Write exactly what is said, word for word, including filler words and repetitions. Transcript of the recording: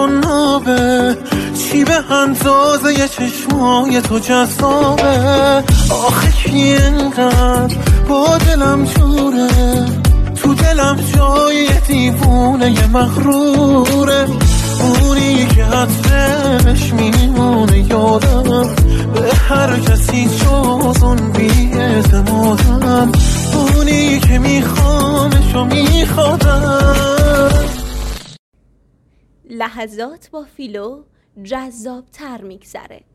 نابه، چی به اندازه چشمای تو جذابه. آخه کی اینقدر با دلم جوره، تو دلم جای دیوونه ی مغروره. اونی که عطرش میمونه یادم، به هر کسی جز اون بی‌اعتمادم. اونی که میخوامش و میخوادم. لحظات با فیلو جذاب تر میگذره.